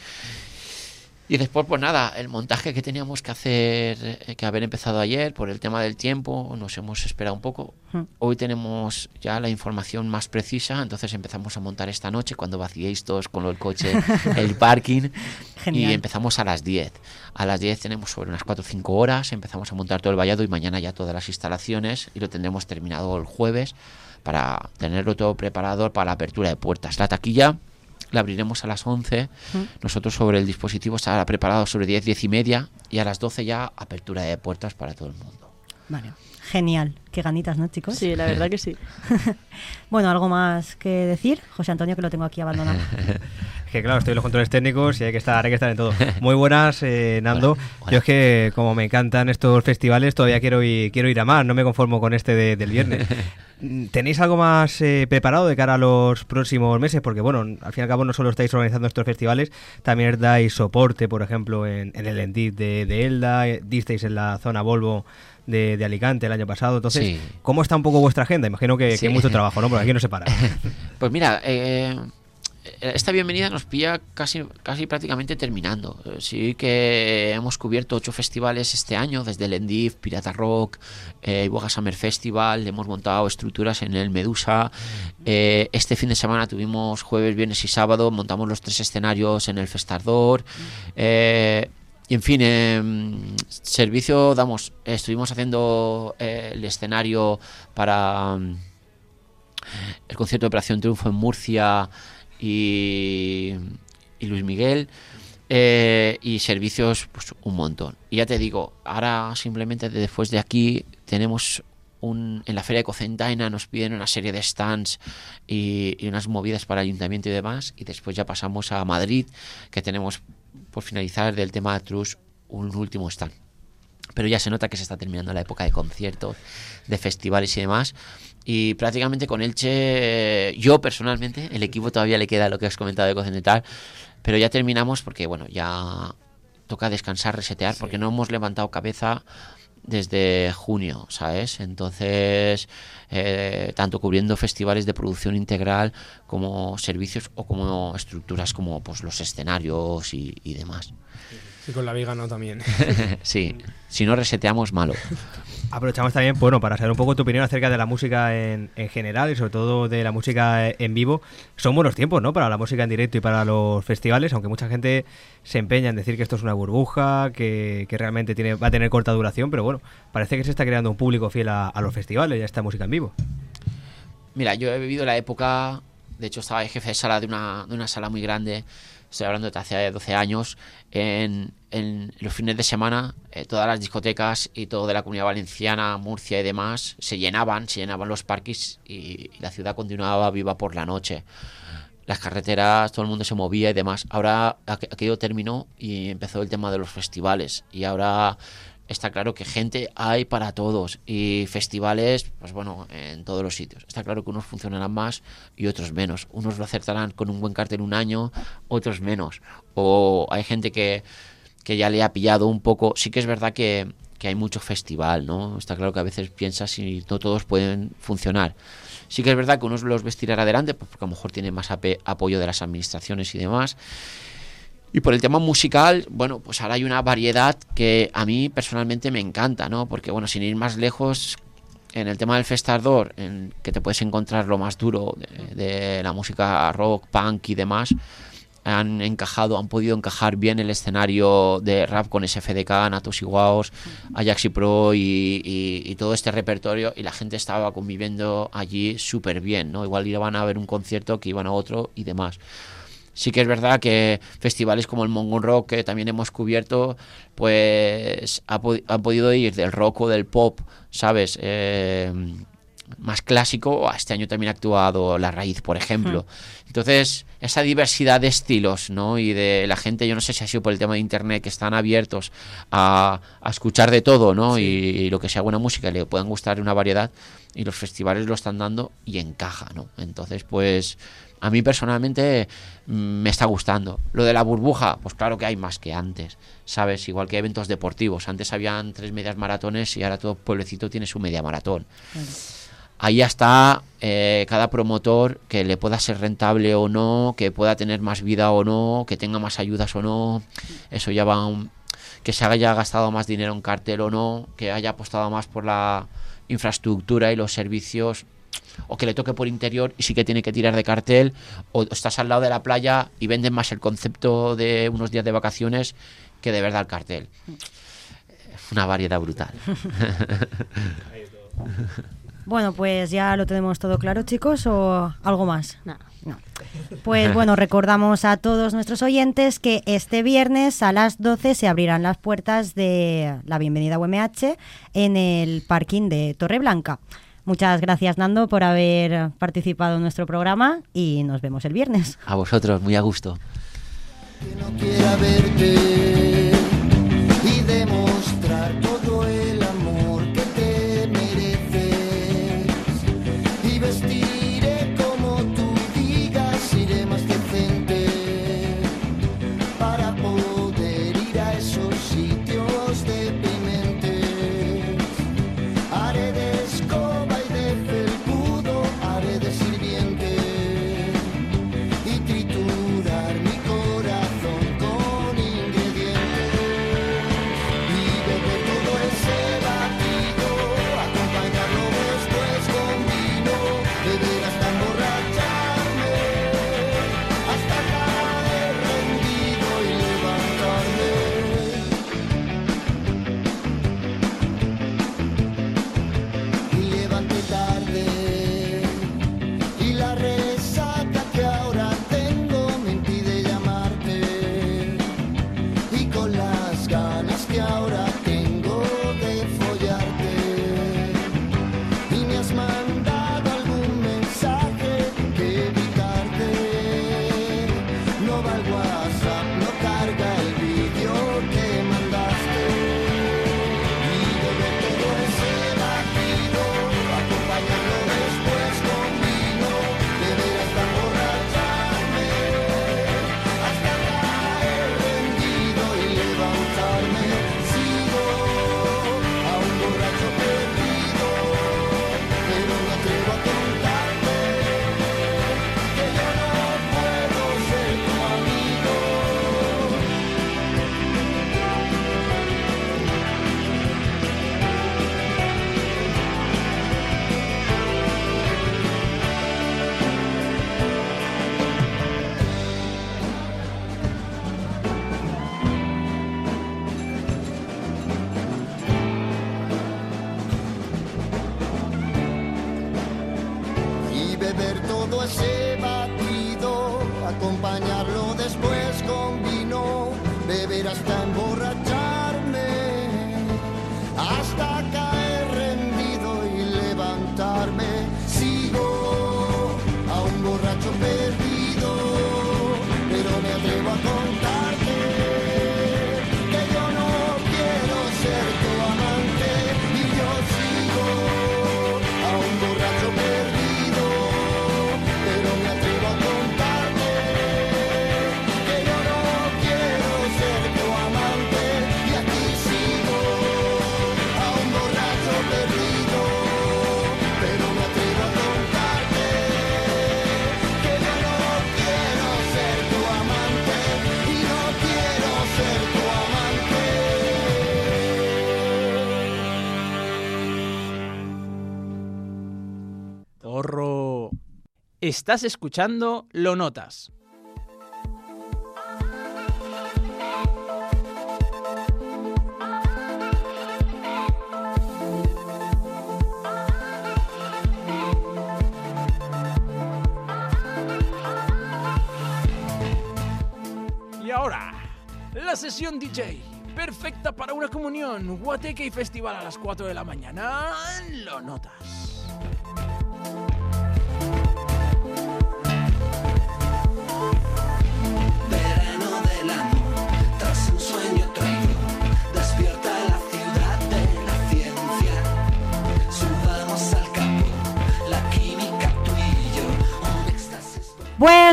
Y después, pues nada, el montaje que teníamos que hacer, que haber empezado ayer, por el tema del tiempo, nos hemos esperado un poco. Hoy tenemos ya la información más precisa, entonces empezamos a montar esta noche, cuando vaciéis todos con el coche, el parking.
Genial.
Y empezamos a las 10. A las 10 tenemos sobre unas 4 o 5 horas, empezamos a montar todo el vallado y mañana ya todas las instalaciones y lo tendremos terminado el jueves para tenerlo todo preparado para la apertura de puertas. La taquilla la abriremos a las 11. Nosotros sobre el dispositivo estará preparado sobre 10, 10 y media y a las 12 ya apertura de puertas para todo el mundo.
Vale, genial. Qué ganitas, ¿no, chicos?
Sí, la verdad que sí.
Bueno, ¿algo más que decir? José Antonio, que lo tengo aquí abandonado.
Es que claro, estoy en los controles técnicos y hay que estar en todo. Muy buenas, Nando.
Hola.
Yo es que como me encantan estos festivales, todavía quiero ir a más, no me conformo con este del viernes. ¿Tenéis algo más preparado de cara a los próximos meses? Porque bueno, al fin y al cabo no solo estáis organizando estos festivales, también dais soporte, por ejemplo, en el Endit de Elda, disteis en la zona Volvo de Alicante el año pasado. Entonces,
Sí.
¿cómo está un poco vuestra agenda? Imagino que
Sí.
hay mucho trabajo, ¿no? Porque aquí no se para.
Pues mira, esta bienvenida nos pilla casi prácticamente terminando. Sí que hemos cubierto 8 festivales este año, desde el Endif, Pirata Rock, Iboga Summer Festival, hemos montado estructuras en el Medusa. Este fin de semana tuvimos jueves, viernes y sábado, montamos los 3 escenarios en el Festardor. Y en fin, servicio estuvimos haciendo el escenario para el concierto de Operación Triunfo en Murcia y Luis Miguel, y servicios pues un montón. Y ya te digo, ahora simplemente después de aquí tenemos en la Feria de Cocentaina nos piden una serie de stands y unas movidas para el ayuntamiento y demás, y después ya pasamos a Madrid, que tenemos por finalizar del tema de Trus un último stand. Pero ya se nota que se está terminando la época de conciertos, de festivales y demás. Y prácticamente con Elche, yo personalmente, el equipo todavía le queda lo que has comentado de Cocental, pero ya terminamos porque, bueno, ya toca descansar, resetear, porque no hemos levantado cabeza desde junio, ¿sabes? Entonces, tanto cubriendo festivales de producción integral como servicios o como estructuras como pues los escenarios y demás.
Y con la Viga no también.
Sí, si no reseteamos, malo.
Aprovechamos también, bueno, para saber un poco tu opinión acerca de la música en general y sobre todo de la música en vivo. Son buenos tiempos, ¿no? Para la música en directo y para los festivales, aunque mucha gente se empeña en decir que esto es una burbuja, que realmente va a tener corta duración, pero bueno, parece que se está creando un público fiel a los festivales y a esta música en vivo.
Mira, yo he vivido la época, de hecho estaba de jefe de sala de una sala muy grande, estoy hablando de hace 12 años, en los fines de semana todas las discotecas y todo de la Comunidad Valenciana, Murcia y demás se llenaban los parques y la ciudad continuaba viva por la noche. Las carreteras, todo el mundo se movía y demás. Ahora aquello terminó y empezó el tema de los festivales y ahora está claro que gente hay para todos y festivales, pues bueno, en todos los sitios. Está claro que unos funcionarán más y otros menos. Unos lo acertarán con un buen cartel un año, otros menos. O hay gente que ya le ha pillado un poco. Sí que es verdad que hay mucho festival, ¿no? Está claro que a veces piensas y no todos pueden funcionar. Sí que es verdad que unos los ves tirar adelante, pues porque a lo mejor tienen más apoyo de las administraciones y demás. Y por el tema musical, bueno, pues ahora hay una variedad que a mí personalmente me encanta, ¿no? Porque, bueno, sin ir más lejos, en el tema del Festardor, en que te puedes encontrar lo más duro de la música rock, punk y demás, han podido encajar bien el escenario de rap con SFDK, Natos y Guaos, Ajax y Pro y todo este repertorio, y la gente estaba conviviendo allí súper bien, ¿no? Igual iban a ver un concierto que iban a otro y demás. Sí que es verdad que festivales como el Mongon Rock, que también hemos cubierto, pues han podido ir del rock o del pop, ¿sabes? más clásico. Este año también ha actuado La Raíz, por ejemplo. Entonces, esa diversidad de estilos, ¿no? Y de la gente, yo no sé si ha sido por el tema de internet, que están abiertos a escuchar de todo, ¿no? Sí. Y lo que sea buena música, le puedan gustar una variedad, y los festivales lo están dando y encaja, ¿no? Entonces, pues a mí personalmente me está gustando. Lo de la burbuja, pues claro que hay más que antes, ¿sabes? Igual que eventos deportivos. Antes habían 3 medias maratones y ahora todo pueblecito tiene su media maratón. Ahí ya está cada promotor, que le pueda ser rentable o no, que pueda tener más vida o no, que tenga más ayudas o no. Eso ya va que se haya gastado más dinero en cartel o no, que haya apostado más por la infraestructura y los servicios, o que le toque por interior y sí que tiene que tirar de cartel, o estás al lado de la playa y venden más el concepto de unos días de vacaciones que de verdad el cartel. Una variedad brutal.
Bueno, pues ya lo tenemos todo claro, chicos, ¿o algo más?
No.
Pues bueno, recordamos a todos nuestros oyentes que este viernes a las 12 se abrirán las puertas de la Bienvenida UMH en el parking de Torreblanca. Muchas gracias, Nando, por haber participado en nuestro programa, y nos vemos el viernes.
A vosotros, muy a gusto.
Que no quiera verte y demostrar todo el amor que te mereces, y vestiré como tú digas, iré más decente para poder ir a esos sitios deprimentes. Haré de escoba y de felpudo, haré de sirviente y triturar mi corazón con ingredientes, y beber todo ese batido, acompañarlo después con vino, beber hasta emborracharme, hasta caer rendido y levantarme. Y levanté tarde, y la resaca que ahora tengo me impide llamarte, y con las ganas que ahora tengo de follarte, y me has mandado algún mensaje que evitarte. No va el WhatsApp, no carga el vídeo que mandaste, y beber todo ese batido, acompañarlo después con vino, beber hasta emborracharme, hasta caer rendido y levantarme. Sigo a un borracho perdido, pero me atrevo a contarte que yo no puedo ser tu amigo. Y beber todo ese batido, acompañarlo después con vino, beber hasta emborracharme, hasta caer rendido y levantarme. Sigo a un borracho perdido, pero me atrevo a contarte que yo no quiero ser tu amante, y yo sigo a un borracho perdido, pero me atrevo a contarte que yo no quiero ser tu amante, y aquí sigo a un borracho perdido, pero me atrevo a contarte que yo no quiero ser tu amante, y no quiero ser tu amante.
Porro. Estás escuchando Lo Notas. Y ahora, la sesión DJ, perfecta para una comunión, guateque y festival a las 4 de la mañana. Lo Notas.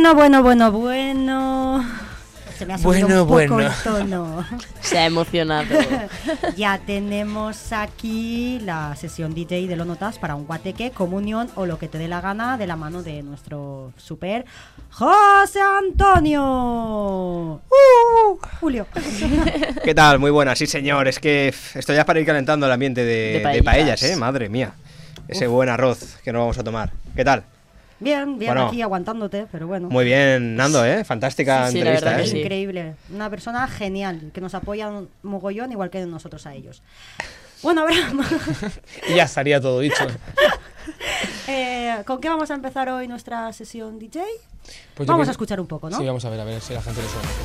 Bueno. Se me ha subido un poco el tono.
Se ha emocionado.
Ya tenemos aquí la sesión DJ de Lo Notas para un guateque, comunión o lo que te dé la gana, de la mano de nuestro super José Antonio. Julio.
¿Qué tal? Muy buenas, sí señor. Es que esto ya es para ir calentando el ambiente de paellas, madre mía. Ese buen arroz que nos vamos a tomar. ¿Qué tal?
Bien,
Bueno,
aquí aguantándote, pero bueno.
Muy bien, Nando, fantástica
Sí,
entrevista,
la verdad que sí.
Increíble. Una persona genial, que nos apoya un mogollón, igual que nosotros a ellos. Bueno, Abraham.
Y ya estaría todo dicho.
¿Con qué vamos a empezar hoy nuestra sesión DJ?
Pues
Vamos a escuchar un poco, ¿no?
Sí, vamos a ver si la gente le suena.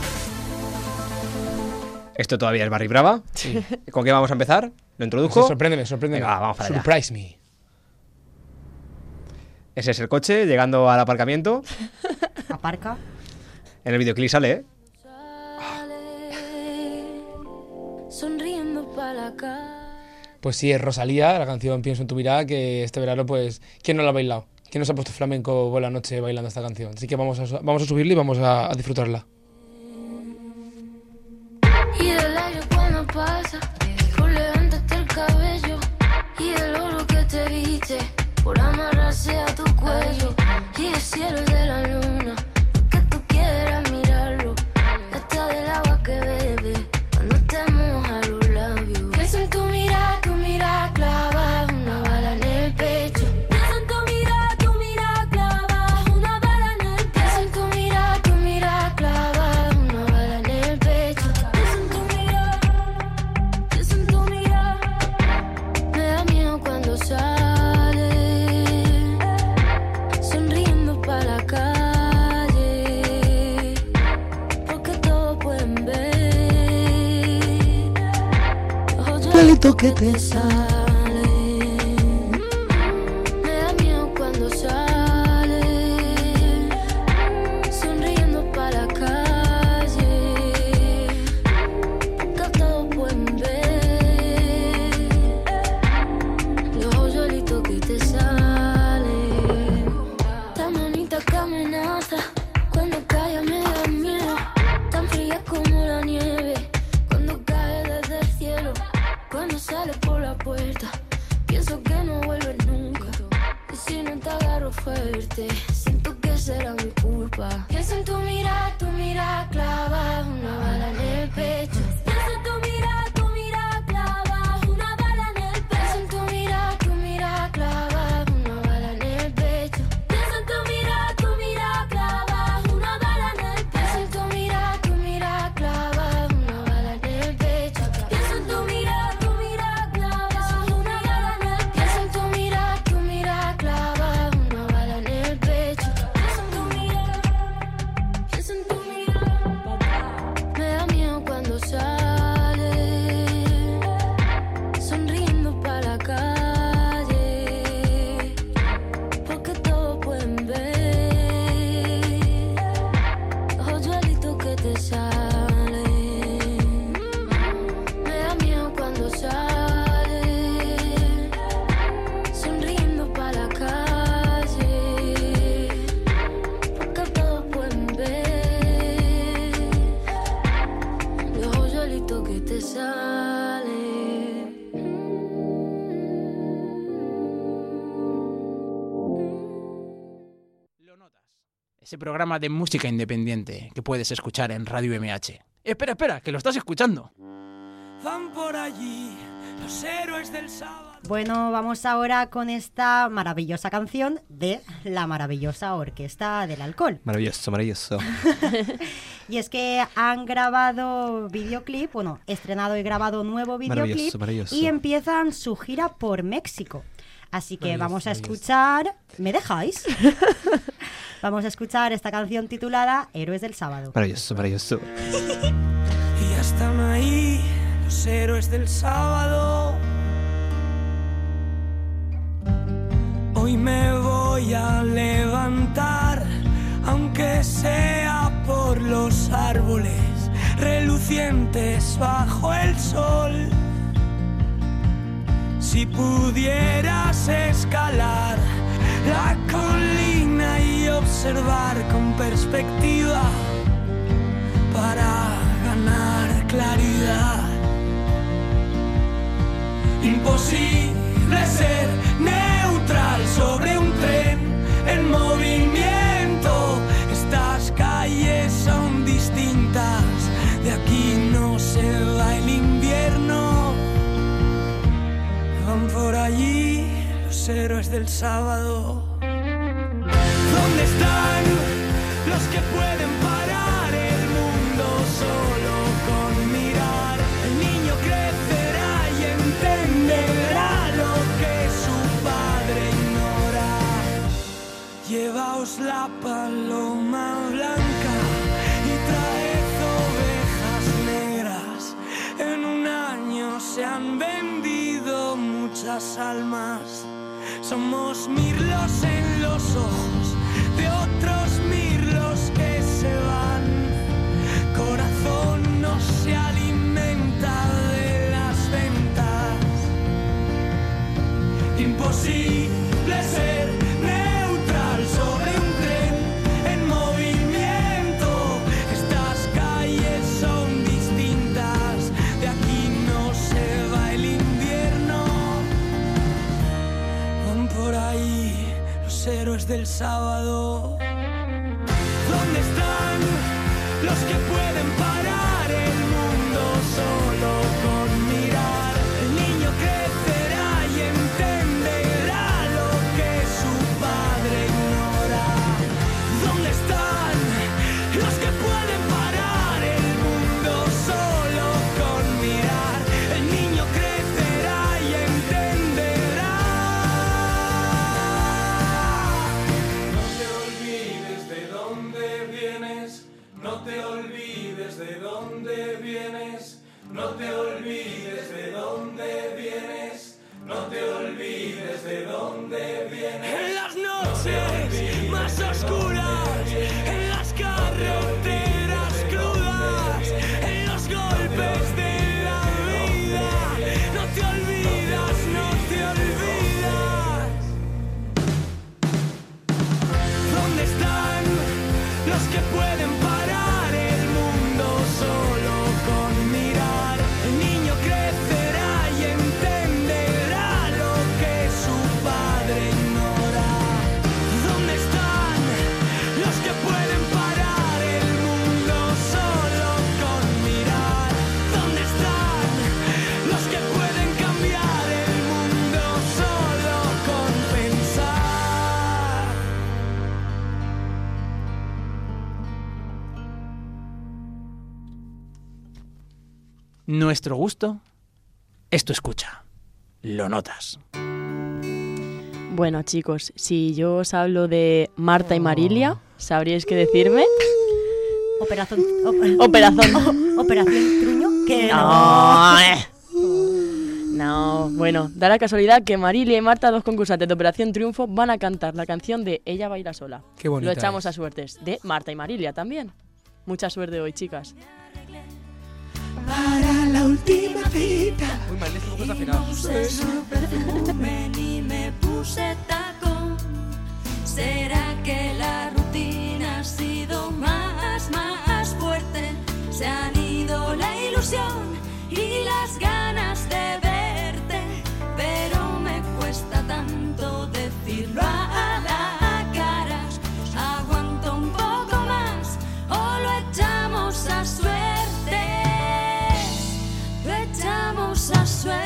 Esto todavía es Barry Brava.
Sí.
¿Con qué vamos a empezar? ¿Lo introduzco?
Sí, sorpréndeme.
Venga, vamos para allá.
Surprise me.
Ese es el coche llegando al aparcamiento.
Aparca.
En el videoclip sale,
Sonriendo para la cara.
Pues sí, es Rosalía, la canción Pienso en tu mirada, que este verano, pues, ¿quién no la ha bailado? ¿Quién nos ha puesto flamenco por la noche bailando esta canción? Así que vamos a subirla y vamos a disfrutarla.
Y el aire cuando pasa, por levantarte el cabello. Y el oro que te viste, por amarrarse a tu cuello. Y el cielo de la luna, que tú quieras mirarlo. Hasta del agua que bebe, cuando te moja los labios. Pienso en tu mirada clava una bala en el pecho. Pienso en tu mirada clava una bala en el pecho. Pienso en tu mirada clava una bala en el pecho. Pienso en tu mirada, me da miedo cuando sale, sonriendo para la calle, porque todos pueden ver, ojos que te sale, me da miedo cuando sale, sonriendo para la calle, porque todos pueden ver, los hoyuelitos que te salen, tan bonita que amenaza, cuando calla me da miedo, tan fría como la nieve, cuando cae desde el cielo, cuando sale por la puerta, pienso que no vuelves nunca, y si no te agarro fuerte, siento que será mi culpa. Pienso en tu mirada clava una bala en el pecho. Pienso en tu mirada clava una bala en el pecho. Pienso en tu mirada clava una bala en el pecho. Pienso en tu mirada clava una bala en el pecho. Pienso en tu mirada clava una bala en el pecho. Pienso en tu mirada clava una bala en el pecho. Pienso en tu mirada clava una bala en el pecho. Pienso en tu mirada, me da miedo cuando sale, sonriendo para la calle, porque todos pueden ver, hoyuelitos que te salen, me da miedo cuando sale, sonriendo para la calle, porque todos pueden ver, los hoyuelitos que te salen.
Lo Notas. Ese programa de música independiente que puedes escuchar en Radio MH. Espera, que lo estás escuchando. Van por allí los héroes del sábado.
Bueno, vamos ahora con esta maravillosa canción de la maravillosa Orquesta del Alcohol.
Maravilloso.
Y es que han grabado videoclip, estrenado y grabado nuevo videoclip
Maravilloso.
y empiezan su gira por México. Así que vamos a escuchar... ¿Me dejáis? Vamos a escuchar esta canción titulada Héroes del Sábado.
Maravilloso.
Y ya están ahí los héroes del sábado. Hoy me voy a levantar, aunque sea por los árboles relucientes bajo el sol. Si pudieras escalar la colina y observar con perspectiva para ganar claridad. Imposible ser neutral sobre un tren en movimiento. Estas calles son distintas, de aquí no se va el invierno. Van por allí los héroes del sábado. ¿Dónde están los que pueden parar el mundo solo con mirar? El niño crecerá y entenderá lo que su padre ignora. Llevaos la paloma blanca y traed ovejas negras. En un año se han vendido muchas almas. Somos mirlos en los ojos de otros mirlos que se van. Corazón no se alimenta de las ventas. Imposible ser neutral sobre un tren en movimiento. Estas calles son distintas, de aquí no se va el invierno. Van por ahí los héroes del sábado. ¿Dónde están los que pueden parar el mundo solo con mirar? El niño crecerá y entenderá lo que su padre ignora. ¿Dónde están los que pueden parar el mundo solo con mirar? El niño crecerá y entenderá. No te olvides de dónde vienes, no te olvides de dónde vienes, no te olvides de dónde vienes, no te olvides de dónde vienes. En las noches más oscuras, en las carreteras crudas, en los golpes de la vida, no te olvidas, no te olvidas. ¿Dónde están los que pueden parar el mundo solo con mirar? El niño crecerá y entenderá lo que su padre ignora. ¿Dónde están los que pueden parar el mundo solo con mirar? ¿Dónde están los que pueden cambiar el mundo solo con pensar?
Nuestro gusto es tu escucha. Lo notas.
Bueno, chicos, si yo os hablo de Marta y Marilia, ¿sabríais qué decirme?
Operación Truño. Que
No, bueno, da la casualidad que Marilia y Marta, dos concursantes de Operación Triunfo, van a cantar la canción de Ella baila sola.
Qué bonita
Lo echamos
es.
a suertes, de Marta y Marilia también. Mucha suerte hoy, chicas.
Para la última cita.
Uy, me han dicho cosas afinado.
Puse su perfume y me puse tacón. ¿Será que la rutina ha sido más fuerte? Se han ido la ilusión y las ganas de verte, pero me cuesta tanto decirlo a la cara. Aguanto un poco más o lo echamos a suerte. Lo echamos a suerte.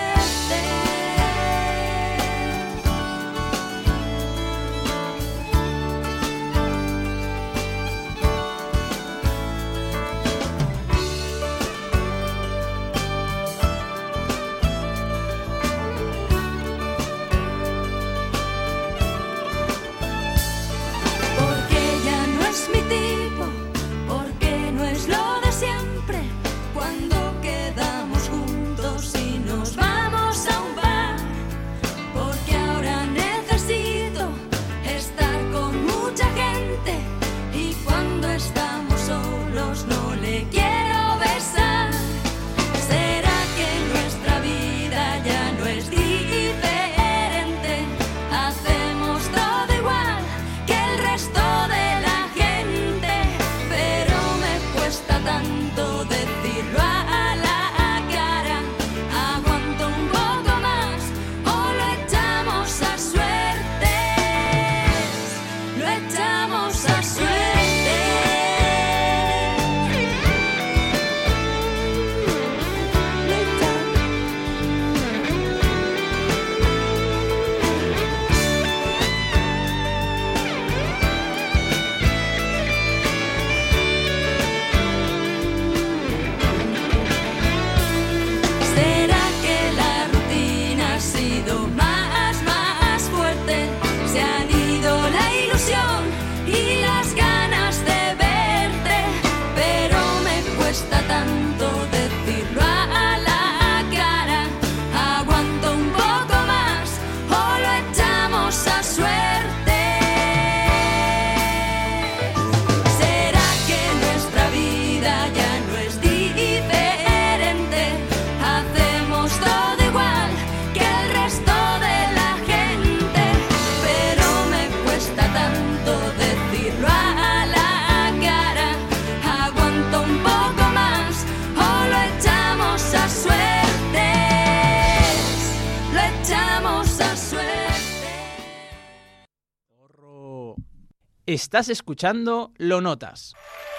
Estás escuchando Lo Notas.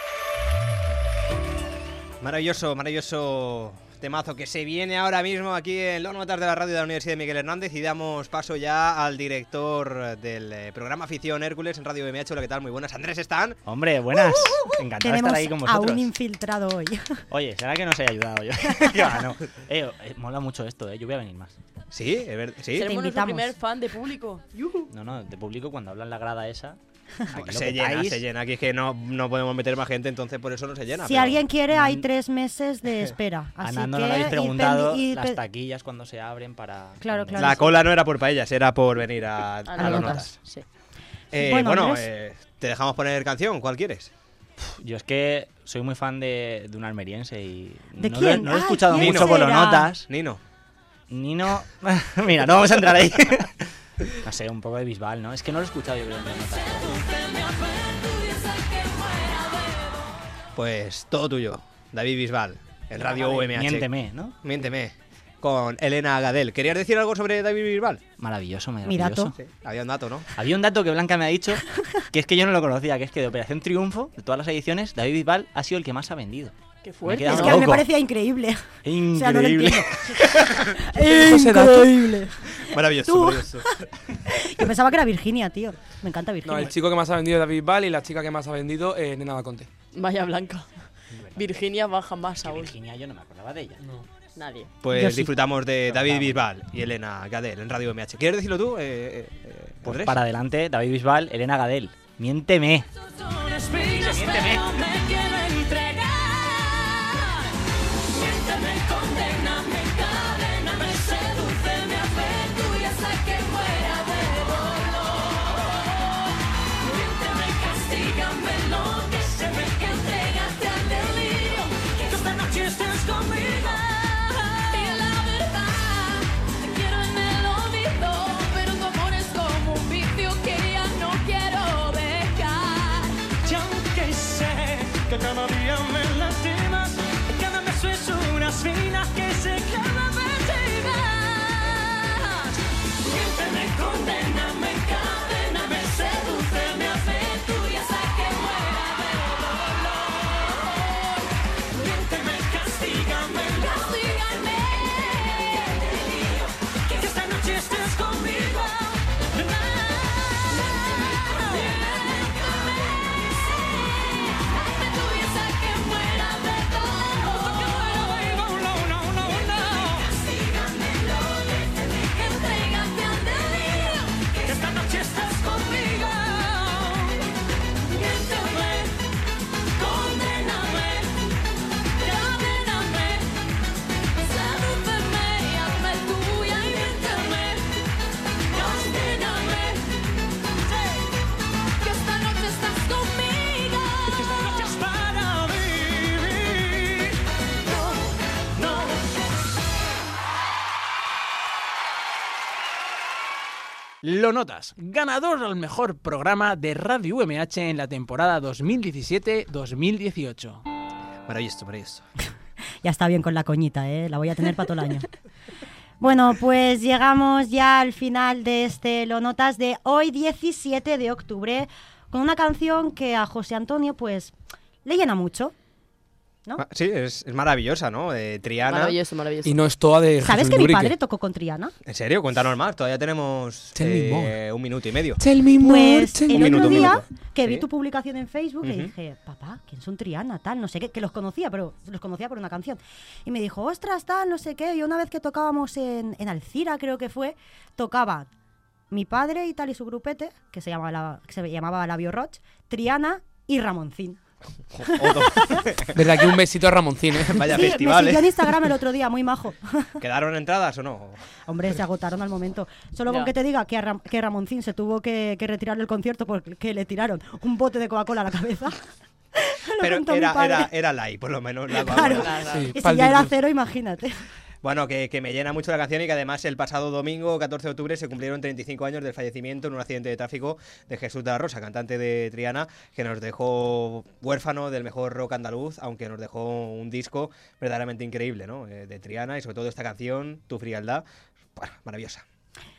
Maravilloso, maravilloso temazo que se viene ahora mismo aquí en Lo Notas de la radio de la Universidad de Miguel Hernández, y damos paso ya al director del programa Afición Hércules en Radio MH. Hola, ¿qué tal? Muy buenas. Andrés, ¿están?
Hombre, buenas. Encantado de
Tenemos
estar ahí con
a
vosotros.
un infiltrado hoy.
Oye, ¿será que nos haya ayudado yo? Ya, no. Mola mucho esto, yo voy a venir más.
Sí, es verdad. Sí.
Seremos nuestro
invitamos.
primer fan de público. ¡Yujú!
No, de público cuando hablan la grada esa. Aquí lo
Se
petáis.
llena. Aquí es que no podemos meter más gente, entonces por eso no se llena.
Si
pero-
alguien quiere, hay 3 meses de espera.
A
Así
Nando
que
no le habéis
id
preguntado
id
las taquillas cuando se abren para...
Claro, claro.
La cola no era por paellas, era por venir a
A
Lo
las
Lo
Notas.
notas. Sí.
Bueno,
Bueno,
Andrés.
te dejamos poner canción. ¿Cuál quieres?
Yo es que soy muy fan de un almeriense y...
¿De
no
quién?
No lo he
Ah,
escuchado
¿quién
mucho por Lo
será?
Notas.
Nino.
Nino... Mira, no vamos a entrar ahí. No sé, un poco de Bisbal, ¿no? Es que no lo he escuchado yo creo en Lo Notas.
Pues todo tuyo. David Bisbal, en Radio UMH.
Miénteme, ¿no?
Miénteme. Con Elena Gadel. ¿Querías decir algo sobre David Bisbal?
Maravilloso,
Mi
maravilloso.
dato.
Sí, había un dato, ¿no?
Había un dato que Blanca me ha dicho, que es que yo no lo conocía, que es que de Operación Triunfo, de todas las ediciones, David Bisbal ha sido el que más ha vendido.
Qué
Me he
fuerte.
quedado
Es que a mí me
loco.
parecía increíble.
Increíble.
O sea, no lo entiendo.
Ese dato.
Increíble.
Maravilloso,
Tú.
maravilloso.
Yo pensaba que era Virginia, tío. Me encanta
No,
Virginia.
el chico que más ha vendido es David Bisbal y la chica que más ha vendido Nena Daconte.
Vaya Blanca. Virginia baja más aún.
Virginia, yo no me acordaba de ella.
Nadie.
Pues
Yo sí.
disfrutamos de David
Vamos.
Bisbal y Elena Gadel en Radio MH. ¿Quieres decirlo tú?
Pues
Andrés?
para adelante, David Bisbal, Elena Gadel. Miénteme. Miénteme.
Que cada día me lastimas, cada beso es una espina que se clava en más. Miénteme, condéname, encadéname, sedúceme, hazme tuya, hasta que muera de dolor. Miénteme, castígame, que esta noche estés conmigo. Esta noche estás conmigo. Miénteme, condéname, cadéname, sedúceme y hazme tuya y miénteme, castígame. Que esta noche estás conmigo. Que esta noche es para vivir. No, no.
Lo Notas, ganador al mejor programa de Radio UMH en la temporada 2017-2018.
Maravilloso, maravilloso.
Ya está bien con la coñita, ¿eh? La voy a tener para todo el año. Bueno, pues llegamos ya al final de este Lo Notas de hoy, 17 de octubre, con una canción que a José Antonio, pues, le llena mucho, ¿no?
Sí, es maravillosa, ¿no? Triana.
Maravilloso, maravilloso.
Y no es toda de
¿Sabes
Jesús
que mi
Lurique.
padre tocó con Triana?
¿En serio? Cuéntanos más. Todavía tenemos
Tell me more.
1 minuto y medio.
Tell me more,
Pues
tell
el
me
otro
un
día
minuto.
que vi
Sí.
tu publicación en Facebook y
Ujú.
dije, papá, ¿quién son Triana? Tal, no sé qué, que los conocía, pero los conocía por una canción. Y me dijo, ostras, tal, no sé qué. Y una vez que tocábamos en Alcira, creo que fue, tocaban mi padre y tal y su grupete, que se llamaba Labio Roch, Triana y Ramoncín.
Desde aquí un besito a Ramoncín, ¿eh?
Vaya
Sí, me
festival,
siguió en
¿eh?
Instagram el otro día, muy majo.
¿Quedaron entradas o no?
Hombre, se agotaron al momento. Solo con
Ya.
que te diga que, que Ramoncín se tuvo que retirar del concierto porque le tiraron un bote de Coca-Cola a la cabeza. Lo
Pero
contó mi padre.
era light, por lo menos. La
Claro.
Coca-Cola.
Sí,
Y si
pa'l
ya era
disgusto.
cero, imagínate.
Bueno, que me llena mucho la canción y que además el pasado domingo, 14 de octubre, se cumplieron 35 años del fallecimiento en un accidente de tráfico de Jesús de la Rosa, cantante de Triana, que nos dejó huérfano del mejor rock andaluz, aunque nos dejó un disco verdaderamente increíble, ¿no? De Triana y sobre todo esta canción, Tu frialdad, bueno, maravillosa.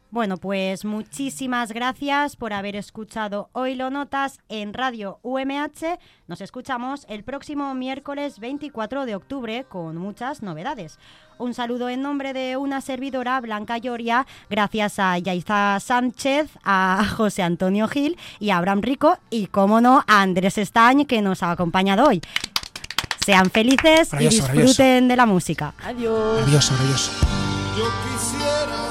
Bueno, pues muchísimas gracias por haber escuchado Hoy lo notas en Radio UMH. Nos escuchamos el próximo miércoles 24 de octubre con muchas novedades. Un saludo en nombre de una servidora, Blanca Lloria, gracias a Yaiza Sánchez, a José Antonio Gil y a Abraham Rico y, como no, a Andrés Estañ, que nos ha acompañado hoy. Sean felices y disfruten de la música.
Adiós.
Maravilloso, maravilloso.
Yo quisiera